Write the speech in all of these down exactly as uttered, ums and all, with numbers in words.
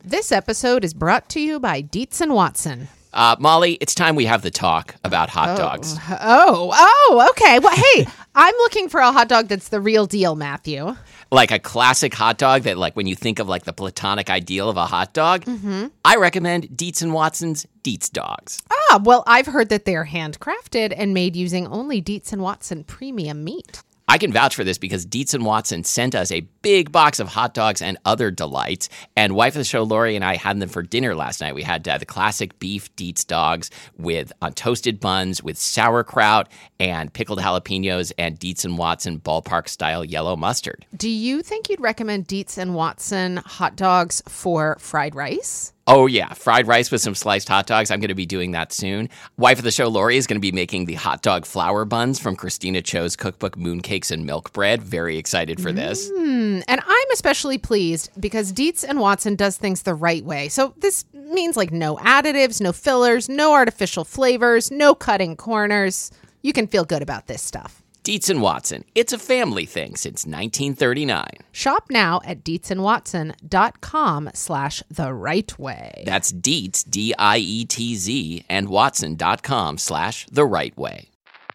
This episode is brought to you by Dietz and Watson. Uh, Molly, it's time we have the talk about hot oh. dogs. Oh, oh, okay. Well, hey, I'm looking for a hot dog that's the real deal, Matthew. Like a classic hot dog that, like, when you think of, like, the platonic ideal of a hot dog, mm-hmm. I recommend Dietz and Watson's Dietz Dogs. Ah, well, I've heard that they're handcrafted and made using only Dietz and Watson premium meat. I can vouch for this because Dietz and Watson sent us a big box of hot dogs and other delights. And wife of the show, Lori, and I had them for dinner last night. We had uh, the classic beef Dietz dogs with on toasted buns with sauerkraut and pickled jalapenos and Dietz and Watson ballpark-style yellow mustard. Do you think you'd recommend Dietz and Watson hot dogs for fried rice? Oh, yeah. Fried rice with some sliced hot dogs. I'm going to be doing that soon. Wife of the show, Lori, is going to be making the hot dog flour buns from Christina Cho's cookbook, Mooncakes and Milk Bread. Very excited for this. Mm, and I'm especially pleased because Dietz and Watson does things the right way. So this means like no additives, no fillers, no artificial flavors, no cutting corners. You can feel good about this stuff. Dietz and Watson. It's a family thing since nineteen thirty-nine. Shop now at dietzandwatson.com slash the right way. That's Dietz, D I E T Z, and watson.com slash the right way.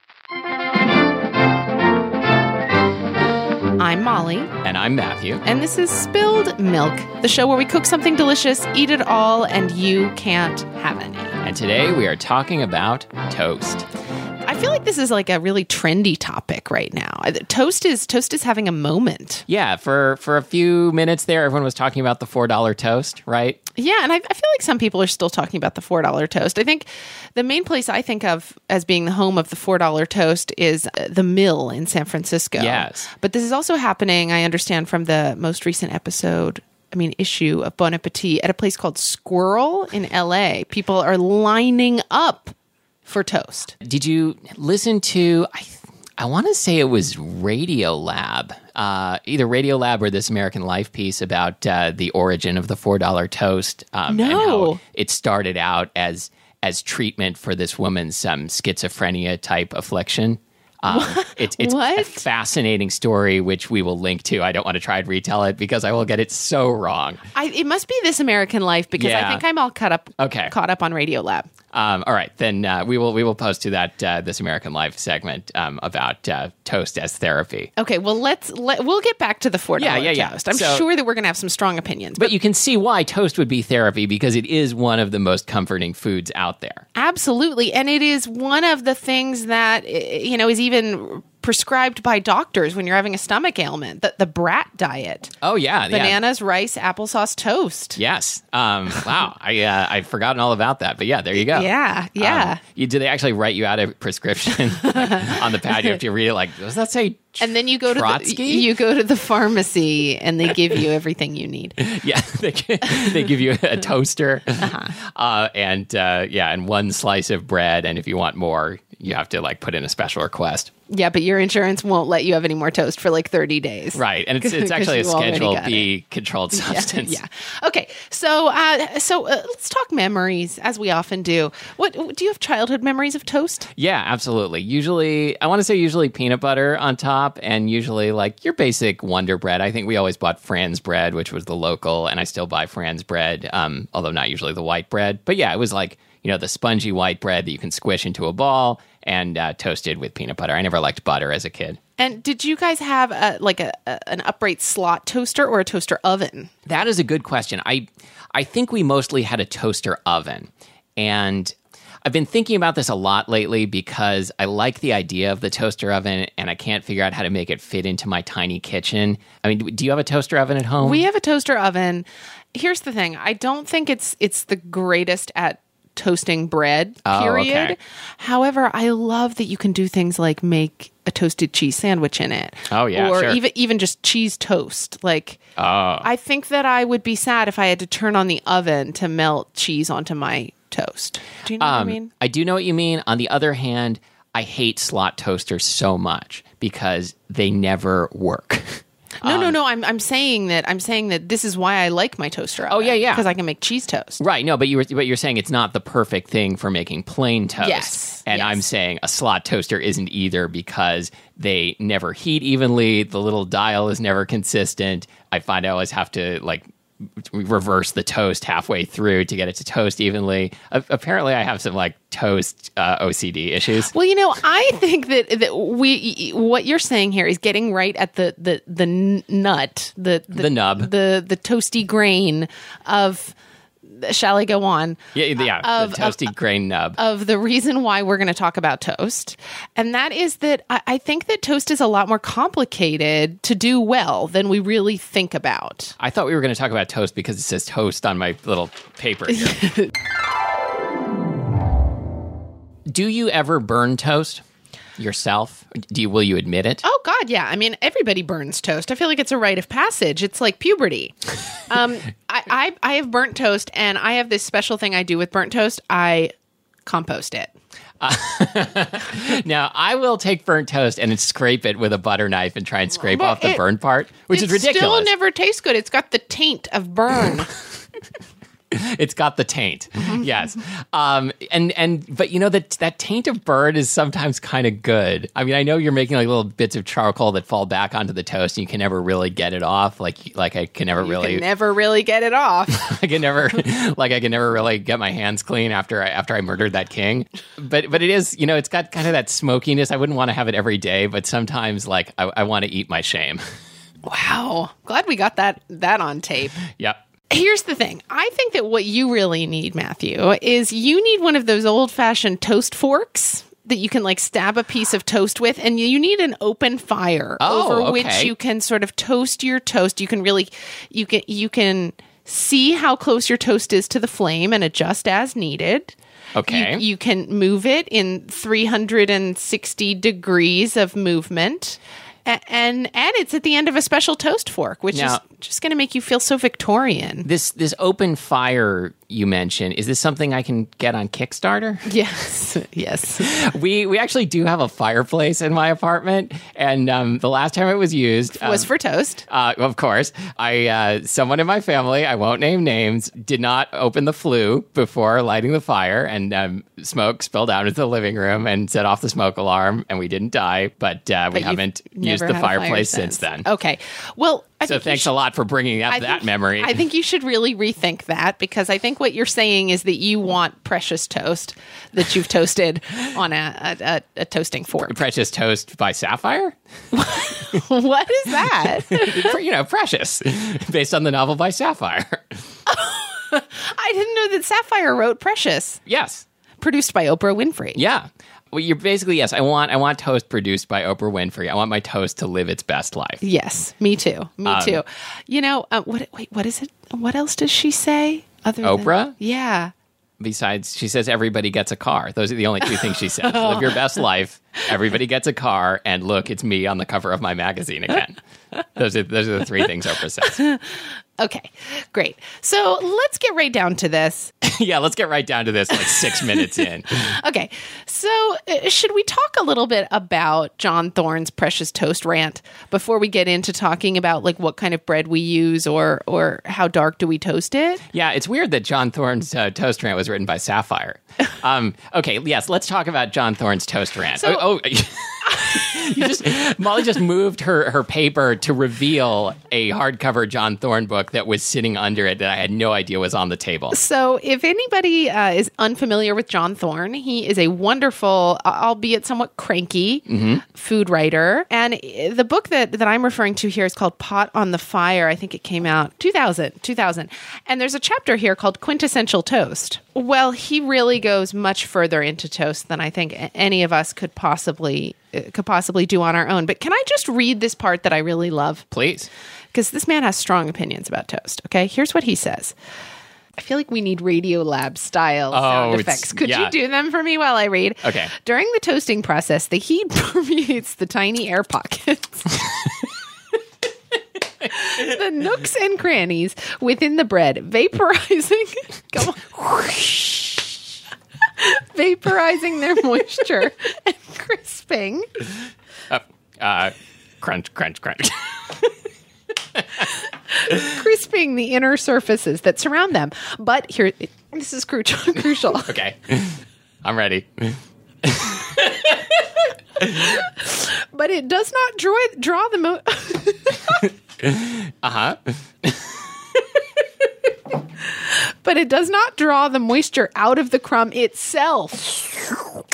I'm Molly. And I'm Matthew. And this is Spilled Milk, the show where we cook something delicious, eat it all, and you can't have any. And today we are talking about toast. I feel like this is like a really trendy topic right now. Toast is toast is having a moment. Yeah, for, for a few minutes there, everyone was talking about the four dollar toast, right? Yeah, and I, I feel like some people are still talking about the four dollar toast. I think the main place I think of as being the home of the four dollar toast is the Mill in San Francisco. Yes. But this is also happening, I understand, from the most recent episode I mean, issue of Bon Appetit at a place called Squirrel in L A. People are lining up for toast. Did you listen to, I, I want to say it was Radiolab, uh, either Radiolab or This American Life piece about uh, the origin of the four dollar toast. Um, no. And how it started out as as treatment for this woman's um, schizophrenia type affliction. Um, it's it's what? a fascinating story, which we will link to. I don't want to try and retell it because I will get it so wrong. I, it must be This American Life because Yeah. I think I'm all caught up, Okay. caught up on Radiolab. Um, all right, then uh, we will we will post to that uh, This American Life segment um, about uh, toast as therapy. Okay, well let's let we'll get back to the four dollar Yeah, yeah, yeah. toast. I'm So- sure that we're going to have some strong opinions, But you can see why toast would be therapy because it is one of the most comforting foods out there. absolutely, and it is one of the things that you know is even prescribed by doctors when you're having a stomach ailment. The the Brat diet: Oh yeah, yeah. bananas, rice, applesauce, toast. Yes. Um, wow. I uh, I'd forgotten all about that, but yeah, there you go. Yeah, yeah. Um, you, do they actually write you out a prescription on the pad? You have to read it. Like, does that say? And then you go to the, Trotsky? you go to the pharmacy and they give you everything you need. Yeah, they, they give you a toaster, uh-huh. uh, and uh, yeah, and one slice of bread. And if you want more, you have to like put in a special request. Yeah, but your insurance won't let you have any more toast for like thirty days. Right, and it's it's 'Cause actually a you already Schedule got B controlled substance. Yeah. yeah. Okay. So, uh, so uh, let's talk memories, as we often do. What do you have childhood memories of toast? Yeah, absolutely. Usually, I want to say usually peanut butter on top, and usually like your basic Wonder Bread. I think we always bought Franz bread, which was the local, and I still buy Franz bread, um, although not usually the white bread. But yeah, it was like, you know, the spongy white bread that you can squish into a ball and uh, toasted with peanut butter. I never liked butter as a kid. And did you guys have a, like a, a an upright slot toaster or a toaster oven? That is a good question. I I think we mostly had a toaster oven, and I've been thinking about this a lot lately because I like the idea of the toaster oven, and I can't figure out how to make it fit into my tiny kitchen. I mean, do you have a toaster oven at home? We have a toaster oven. Here's the thing. I don't think it's it's the greatest at toasting bread, Oh, period. okay. However, I love that you can do things like make a toasted cheese sandwich in it. Oh, yeah, Or sure. even even just cheese toast. Like Oh. I think that I would be sad if I had to turn on the oven to melt cheese onto my toast. Do you know what I Um, mean? I do know what you mean. On the other hand, I hate slot toasters so much because they never work. No, no, no. I'm I'm saying that I'm saying that this is why I like my toaster oven. Oh, yeah, yeah. Because I can make cheese toast. Right, no, but you were but you're saying it's not the perfect thing for making plain toast. Yes, And yes. I'm saying a slot toaster isn't either because they never heat evenly, the little dial is never consistent. I find I always have to like reverse the toast halfway through to get it to toast evenly. Uh, apparently, I have some like toast uh, O C D issues. Well, you know, I think that, that we what you're saying here is getting right at the the the n- nut, the, the The nub. the the toasty grain of. Shall I go on? Yeah, yeah, Of- the toasty of- grain nub. Of the reason why we're going to talk about toast. And that is that I, I think that toast is a lot more complicated to do well than we really think about. I thought we were going to talk about toast because it says toast on my little paper here. Do you ever burn toast yourself? Do you, will you admit it? Oh, God, yeah. I mean, everybody burns toast. I feel like it's a rite of passage. It's like puberty. Um, I, I, I have burnt toast, and I have this special thing I do with burnt toast. I compost it. Now, I will take burnt toast and then scrape it with a butter knife and try and scrape But off the it- burnt part, which is It still ridiculous. never tastes good. It's got the taint of burn. It's got the taint. Yes. Um, and, and, but you know, that, that taint of burn is sometimes kind of good. I mean, I know you're making like little bits of charcoal that fall back onto the toast and you can never really get it off. Like, like I can never You really, can never really get it off. I can never, like I can never really get my hands clean after I, after I murdered that king. But, but it is, you know, it's got kind of that smokiness. I wouldn't want to have it every day, but sometimes like I, I want to eat my shame. Wow. Glad we got that that on tape. Yep. Here's the thing. I think that what you really need, Matthew, is you need one of those old-fashioned toast forks that you can like stab a piece of toast with, and you need an open fire Oh, over okay. which you can sort of toast your toast. You can really you can you can see how close your toast is to the flame and adjust as needed. Okay. You, you can move it in three hundred sixty degrees of movement. A- And and it's at the end of a special toast fork, which Now- is just going to make you feel so Victorian. This, this open fire you mentioned, is this something I can get on Kickstarter? Yes, yes. We we actually do have a fireplace in my apartment, and um, the last time it was used Was um, for toast. uh, of course, I uh, someone in my family, I won't name names, did not open the flue before lighting the fire, and um, smoke spilled out into the living room and set off the smoke alarm, and we didn't die, but uh, we But you've haven't used never the had a fire fireplace since then. Okay. Well, I So think you thanks should- a lot for bringing up I that think- memory. I think you should really rethink that, because I think what you're saying is that you want precious toast that you've toasted on a, a, a, a toasting fork. Precious Toast by Sapphire? What is that? You know, Precious, based on the novel by Sapphire. I didn't know that Sapphire wrote Precious, Yes. produced by Oprah Winfrey. Yeah. Well, you're basically, yes, I want I want toast produced by Oprah Winfrey. I want my toast to live its best life. Yes, me too. Me Um, too. You know, uh, what? Wait, what is it? What else does she say? Other Oprah? Than, yeah. Besides, she says everybody gets a car. Those are the only two things she says. Live your best life. Everybody gets a car. And look, it's me on the cover of my magazine again. Those are those are the three things Oprah says. Okay, great. So let's get right down to this. Yeah, let's get right down to this like six minutes in. Okay, so uh, should we talk a little bit about John Thorne's Precious Toast rant before we get into talking about like what kind of bread we use or or how dark do we toast it? Yeah, it's weird that John Thorne's uh, toast rant was written by Sapphire. Um, okay, yes, let's talk about John Thorne's toast rant. So- oh, oh you just Molly just moved her, her paper to reveal a hardcover John Thorne book that was sitting under it that I had no idea was on the table. So, if anybody uh, is unfamiliar with John Thorne, he is a wonderful, uh, albeit somewhat cranky, food writer. And uh, the book that, that I'm referring to here is called Pot on the Fire. I think it came out two thousand, two thousand. And there's a chapter here called Quintessential Toast. Well, he really goes much further into toast than I think a- any of us could possibly uh, could possibly do on our own. But can I just read this part that I really love? Please. Because this man has strong opinions about toast. Okay, here's what he says. I feel like we need Radio Lab style Oh, sound it's- effects. Could yeah. you do them for me while I read? Okay. During the toasting process, the heat permeates the tiny air pockets. The nooks and crannies within the bread, vaporizing. Come on. Vaporizing their moisture and crisping. Uh, uh, crunch, crunch, crunch. Crisping the inner surfaces that surround them. But here, this is cru- crucial. Okay. I'm ready. But it does not draw, draw the mo- Uh-huh. but it does not draw the moisture out of the crumb itself.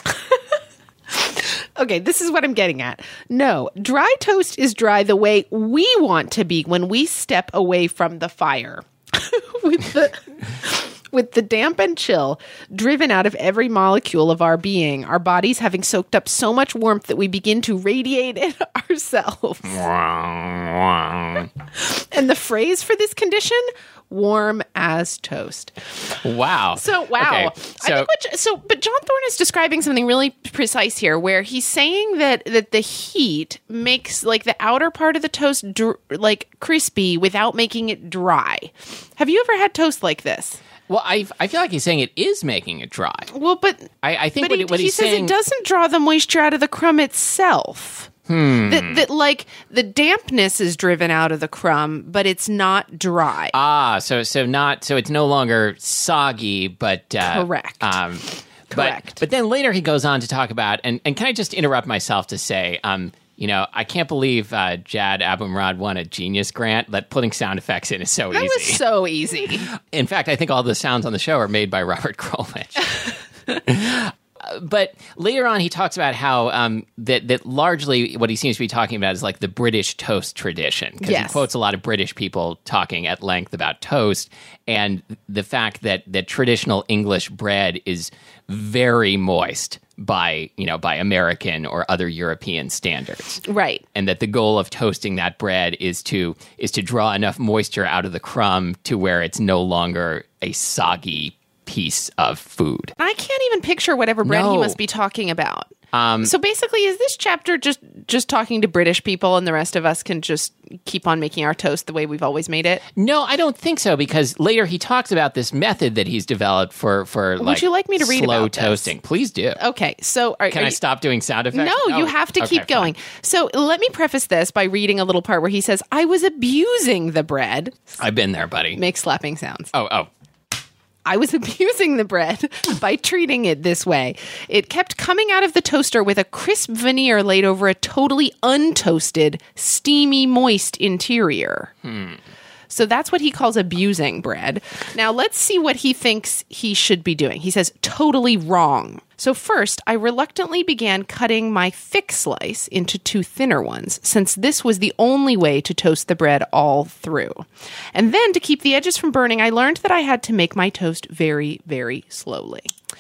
Okay, this is what I'm getting at. No, dry toast is dry the way we want to be when we step away from the fire. with the with the damp and chill driven out of every molecule of our being, our bodies having soaked up so much warmth that we begin to radiate it ourselves. And the phrase for this condition, warm as toast. Wow. So, wow. Okay, so, I think what, so, but John Thorne is describing something really precise here, where he's saying that, that the heat makes like the outer part of the toast dr- like crispy without making it dry. Have you ever had toast like this? well, I I feel like he's saying it is making it dry. Well, but I, I think but what, he, what he he's says saying. it doesn't draw the moisture out of the crumb itself. Hmm. That, that like the dampness is driven out of the crumb, but it's not dry. Ah, so so not so it's no longer soggy, but uh, Correct. Um, Correct. But, but then later he goes on to talk about, and, and can I just interrupt myself to say, um, you know, I can't believe uh, Jad Abumrad won a Genius Grant. That putting sound effects in is so That easy. was so easy. In fact, I think all the sounds on the show are made by Robert Krulwich. But later on, he talks about how um, that that largely what he seems to be talking about is like the British toast tradition. Because Yes. he quotes a lot of British people talking at length about toast and the fact that that traditional English bread is very moist by you know by American or other European standards. Right. And that the goal of toasting that bread is to is to draw enough moisture out of the crumb to where it's no longer a soggy piece of food. I can't even picture whatever bread he No. must be talking about. Um, So basically, is this chapter just just talking to British people, and the rest of us can just keep on making our toast the way we've always made it? No, I don't think so, because later he talks about this method that he's developed for for like you like me to read slow about this? toasting. Please do. Okay, so are, Can are I you- stop doing sound effects? No, you have to Okay, keep going. fine. So let me preface this by reading a little part where he says, "I was abusing the bread." I've been there, buddy. Make slapping sounds. Oh, oh. I was abusing the bread by treating it this way. It kept coming out of the toaster with a crisp veneer laid over a totally untoasted, steamy, moist interior. Hmm. So that's what he calls abusing bread. Now let's see what he thinks he should be doing. He says, totally wrong. So first, I reluctantly began cutting my thick slice into two thinner ones, since this was the only way to toast the bread all through. And then, to keep the edges from burning, I learned that I had to make my toast very, very slowly.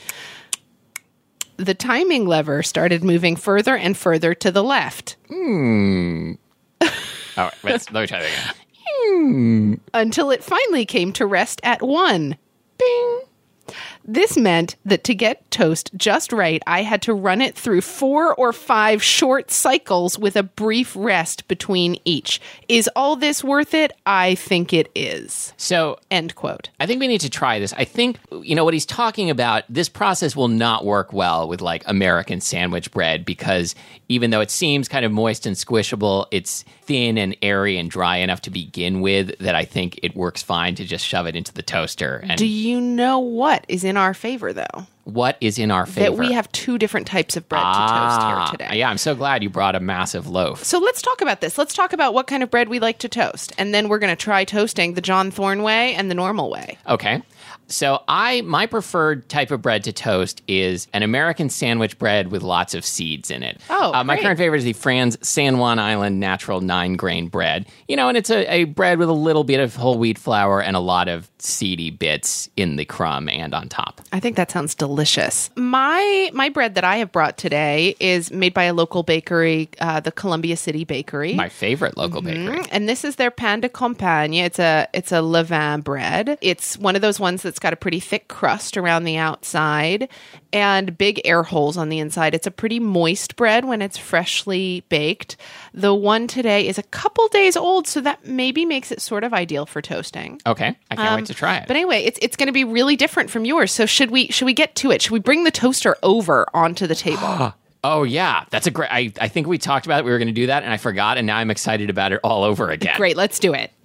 The timing lever started moving further and further to the left. Hmm. All right, let's, let me try that again. Hmm. Until it finally came to rest at one. Bing! This meant that to get toast just right, I had to run it through four or five short cycles with a brief rest between each. Is all this worth it? I think it is. So End quote. I think we need to try this. I think, you know, what he's talking about, this process will not work well with like American sandwich bread because even though it seems kind of moist and squishable, it's thin and airy and dry enough to begin with that I think it works fine to just shove it into the toaster. And Do you know what is in our favor, though? what is in our favor? That we have two different types of bread ah, to toast here today. Yeah, I'm so glad you brought a massive loaf. So let's talk about this. Let's talk about what kind of bread we like to toast. And then we're going to try toasting the John Thorne way and the normal way. Okay. So I my preferred type of bread to toast is an American sandwich bread with lots of seeds in it. Oh, uh, my great. current favorite is the Franz San Juan Island natural nine grain bread. You know, and it's a, a bread with a little bit of whole wheat flour and a lot of seedy bits in the crumb and on top. I think that sounds delicious. My my bread that I have brought today is made by a local bakery, uh, the Columbia City Bakery. My favorite local bakery. And this is their pain de campagne. It's a it's a levain bread. It's one of those ones that's got a pretty thick crust around the outside and big air holes on the inside. It's a pretty moist bread when it's freshly baked. The one today is a couple days old, so that maybe makes it sort of ideal for toasting. Okay, I can't Um, wait to try it. But anyway, it's it's going to be really different from yours. So should we should we get to it? Should we bring the toaster over onto the table? Oh yeah, that's a great. I, I think we talked about it. We were going to do that, and I forgot, and now I'm excited about it all over again. Great, let's do it.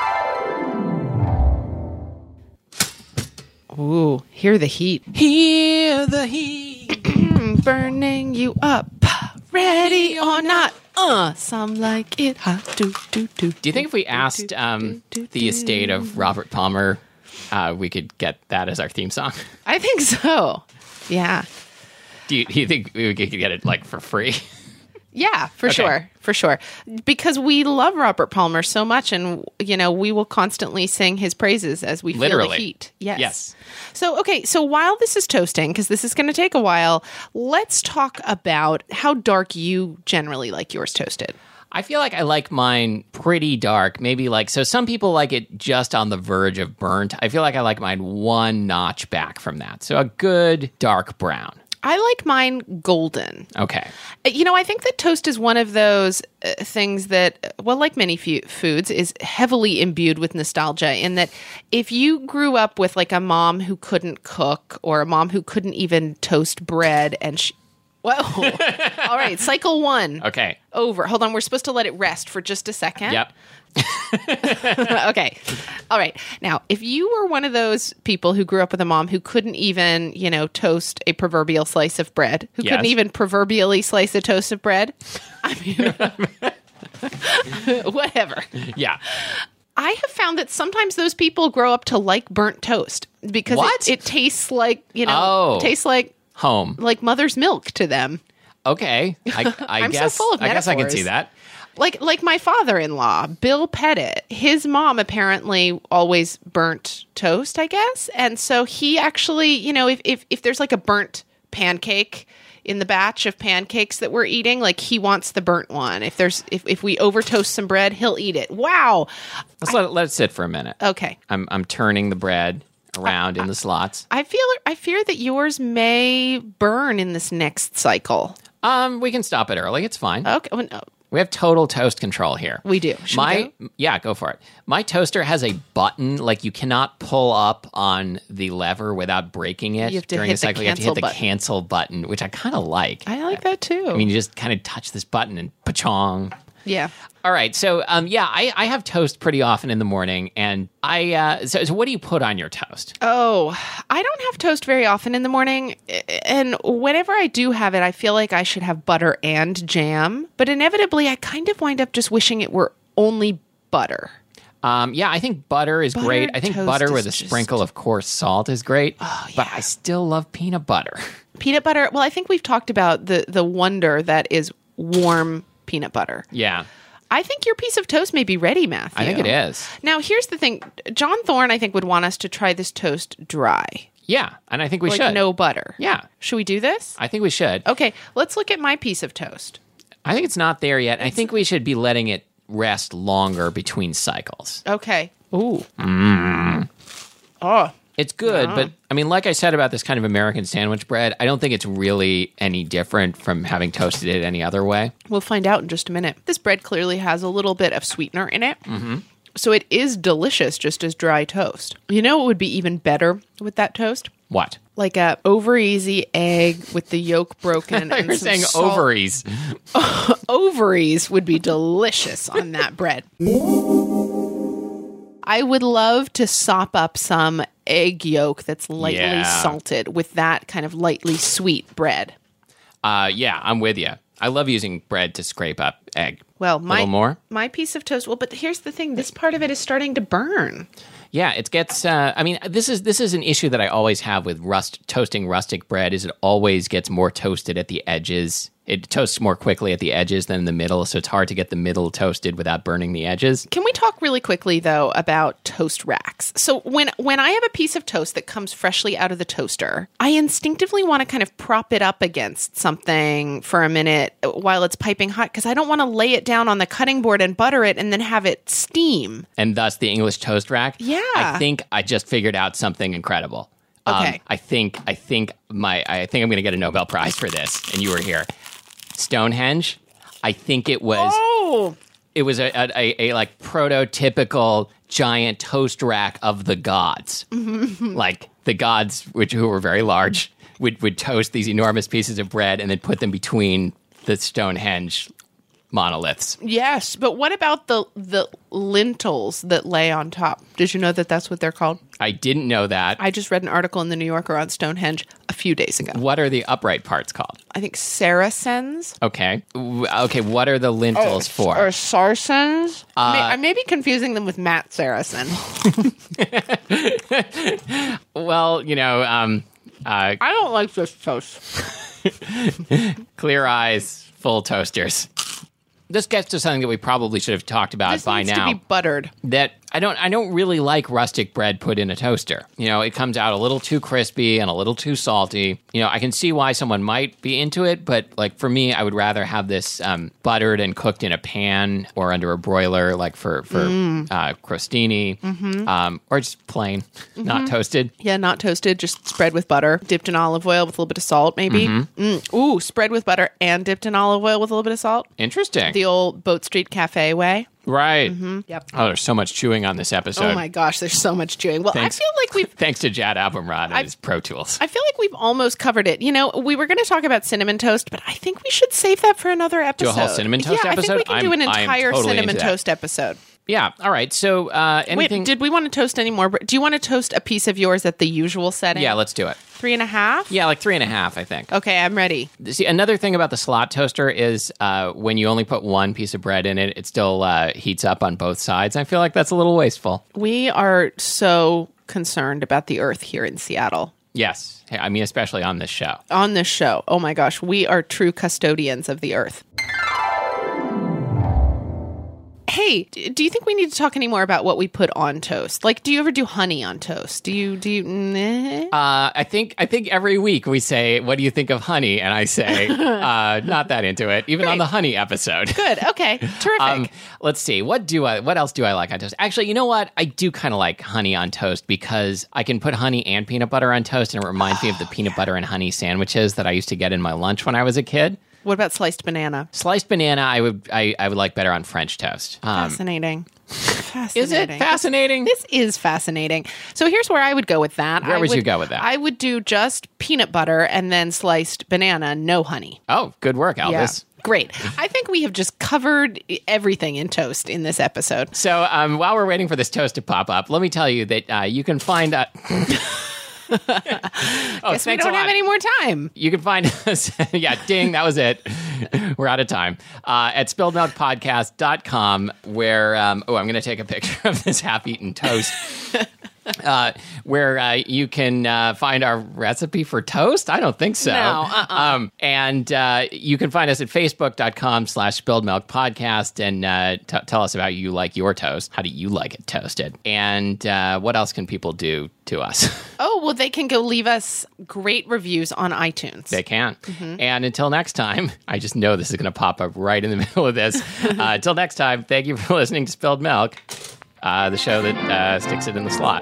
Ooh, hear the heat. Hear the heat. Burning you up. Ready or not. Uh, some like it hot. Do, do, do, Do you think if we asked um, the estate of Robert Palmer uh, we could get that as our theme song. I think so. Yeah. Do you, do you think we could get it like for free? Yeah, for Okay. sure. For sure. Because we love Robert Palmer so much, and, you know, we will constantly sing his praises as we feel Literally. the heat. Yes. Yes. So, okay, so while this is toasting, because this is going to take a while, let's talk about how dark you generally like yours toasted. I feel like I like mine pretty dark. Maybe like, so some people like it just on the verge of burnt. I feel like I like mine one notch back from that. So a good dark brown. I like mine golden. Okay. You know, I think that toast is one of those uh, things that, well, like many fu- foods, is heavily imbued with nostalgia. In that, if you grew up with like a mom who couldn't cook, or a mom who couldn't even toast bread, and she, whoa, all right, cycle one Okay. over. Hold on, we're supposed to let it rest for just a second. Yep. Okay. All right. Now, if you were one of those people who grew up with a mom who couldn't even, you know, toast a proverbial slice of bread, who Yes. couldn't even proverbially slice a toast of bread, I mean, whatever. Yeah. I have found that sometimes those people grow up to like burnt toast because What? It, it tastes like, you know, Oh. it tastes like Home. like mother's milk to them. Okay. I, I I'm so guess full of I guess I can metaphors. see that. Like like my father-in-law, Bill Pettit, his mom apparently always burnt toast, I guess. And so he actually, you know, if, if, if there's like a burnt pancake in the batch of pancakes that we're eating, like he wants the burnt one. If there's if, if we over toast some bread, he'll eat it. Wow. Let's let, it, let it sit for a minute. Okay. I'm I'm turning the bread around in the slots. I feel I fear that yours may burn in this next cycle. Um, we can stop it early. It's fine. Okay. Well, no, We have total toast control here. we do. Should My we go? yeah, go for it. My toaster has a button, like you cannot pull up on the lever without breaking it. You have to during hit a the cycle. You have to hit cancel the button. cancel button, which I kind of like. I like that too. I mean, you just kind of touch this button and pachong. yeah. All right, so um, yeah, I, I have toast pretty often in the morning, and I uh, so, so what do you put on your toast? Oh, I don't have toast very often in the morning. And whenever I do have it, I feel like I should have butter and jam. But inevitably, I kind of wind up just wishing it were only butter. Um, yeah, I think butter is great. Buttered I think toast butter is with a just- sprinkle of coarse salt is great. Oh, But I still love peanut butter. Peanut butter, well, I think we've talked about the, the wonder that is warm peanut butter. Yeah, I think your piece of toast may be ready, Matthew. I think it is. Now, here's the thing. John Thorne, I think, would want us to try this toast dry. Yeah, and I think we like should. no butter. Yeah, Should we do this? I think we should. Okay, let's look at my piece of toast. I think it's not there yet. I think we should be letting it rest longer between cycles. Okay. Ooh. Mm. Oh, It's good, but I mean, like I said about this kind of American sandwich bread, I don't think it's really any different from having toasted it any other way. we'll find out in just a minute. This bread clearly has a little bit of sweetener in it. Mm-hmm. So it is delicious just as dry toast. You know what would be even better with that toast? What? Like a over easy egg with the yolk broken. and You're some saying salt. ovaries. Ovaries would be delicious on that bread. I would love to sop up some egg yolk that's lightly Yeah. salted with that kind of lightly sweet bread. Uh, yeah, I'm with you. I love using bread to scrape up egg. Well, my little more? my piece of toast. Well, but here's the thing: this part of it is starting to burn. Yeah, it gets. Uh, I mean, this is this is an issue that I always have with rust toasting rustic bread. Is it always gets more toasted at the edges? It toasts more quickly at the edges than in the middle, so it's hard to get the middle toasted without burning the edges. Can we talk really quickly though about toast racks? So when when I have a piece of toast that comes freshly out of the toaster, I instinctively want to kind of prop it up against something for a minute while it's piping hot because I don't want to lay it down on the cutting board and butter it and then have it steam. And thus the English toast rack. Yeah. I think I just figured out something incredible. Okay. Um, I think I think my I think I'm going to get a Nobel Prize for this, and you were here. Stonehenge. I think it was Oh, it was a, a, a, a like prototypical giant toast rack of the gods. Like the gods, which who were very large, would would toast these enormous pieces of bread and then put them between the Stonehenge monoliths. Yes, but what about the the lintels that lay on top? Did you know that that's what they're called? I didn't know that. I just read an article in the New Yorker on Stonehenge a few days ago. What are the upright parts called? I think Saracens. Okay. W- Okay, what are the lintels for? Or Sarsens. Uh, May- I may be confusing them with Matt Saracen. Well, you know, um, uh, I don't like this toast. clear eyes, full toasters. This gets to something that we probably should have talked about This by needs now. to be buttered. That I don't I don't really like rustic bread put in a toaster. You know, it comes out a little too crispy and a little too salty. You know, I can see why someone might be into it, but like for me, I would rather have this um, buttered and cooked in a pan or under a broiler, like for for Mm. uh, crostini, Mm-hmm. um, or just plain, not toasted. Yeah, not toasted, just spread with butter, dipped in olive oil with a little bit of salt, maybe. Mm-hmm. Mm. Ooh, spread with butter and dipped in olive oil with a little bit of salt. Interesting, The old Boat Street Cafe way. right? Yep. Oh, there's so much chewing on this episode. Oh my gosh, there's so much chewing. Well, Thanks. I feel like we've Thanks to Jad Abumrad and I've- his Pro Tools. I feel like we've almost covered it. You know, we were going to talk about cinnamon toast, but I think we should save that for another episode. a whole cinnamon toast yeah, episode? I think we can do I'm- an I am entire totally cinnamon into that. toast episode. Yeah. All right. So, uh, anything? Wait, did we want to toast any more? Do you want to toast a piece of yours at the usual setting? yeah, let's do it. Three and a half? Yeah, like three and a half, I think. Okay, I'm ready. See, another thing about the slot toaster is uh, when you only put one piece of bread in it, it still uh, heats up on both sides. I feel like that's a little wasteful. We are so concerned about the earth here in Seattle. Yes. Hey, I mean, especially on this show. On this show, oh my gosh, we are true custodians of the earth. Hey, d- do you think we need to talk any more about what we put on toast? Like, do you ever do honey on toast? Do you, do you, nah? Uh, I think I think every week we say, "What do you think of honey?" And I say, uh, "Not that into it." Even on the honey episode. Good, okay, terrific. Um, let's see. What do I? What else do I like on toast? Actually, you know what? I do kind of like honey on toast because I can put honey and peanut butter on toast, and it reminds me of the peanut butter and honey sandwiches that I used to get in my lunch when I was a kid. What about sliced banana? Sliced banana, I would I, I would like better on French toast. Um, Fascinating. is it Fascinating. fascinating? This is fascinating. So here's where I would go with that. Where I would you go with that? I would do just peanut butter and then sliced banana, no honey. Oh, good work, Elvis. Great. I think we have just covered everything in toast in this episode. So um, while we're waiting for this toast to pop up, let me tell you that uh, you can find. Uh, oh, Guess we thanks don't a have lot. any more time. You can find us, yeah, ding, that was it. We're out of time. Uh, at spilled milk podcast dot com, where, um, oh, I'm going to take a picture of this half-eaten toast. Uh, where uh, you can uh, find our recipe for toast? I don't think so. No, uh-uh. Um, and uh, you can find us at facebook.com slash spilled milk podcast and uh, t- tell us about you like your toast. How do you like it toasted? And uh, what else can people do to us? Oh, well, they can go leave us great reviews on iTunes. They can. And until next time, I just know this is going to pop up right in the middle of this. Uh, until next time, thank you for listening to Spilled Milk, uh, the show that uh, sticks it in the slot.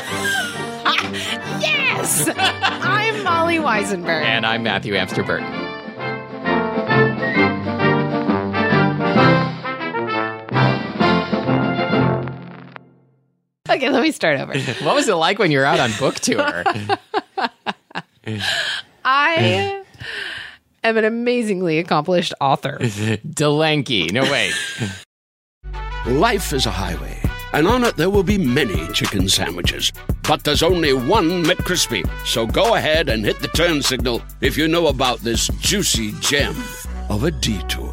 Yes! I'm Molly Weisenberg. And I'm Matthew Amster Burton. Okay, let me start over. What was it like when you were out on book tour? I am an amazingly accomplished author. Delanky. No, wait. Life is a highway, and on it there will be many chicken sandwiches. But there's only one McCrispy. So go ahead and hit the turn signal if you know about this juicy gem of a detour.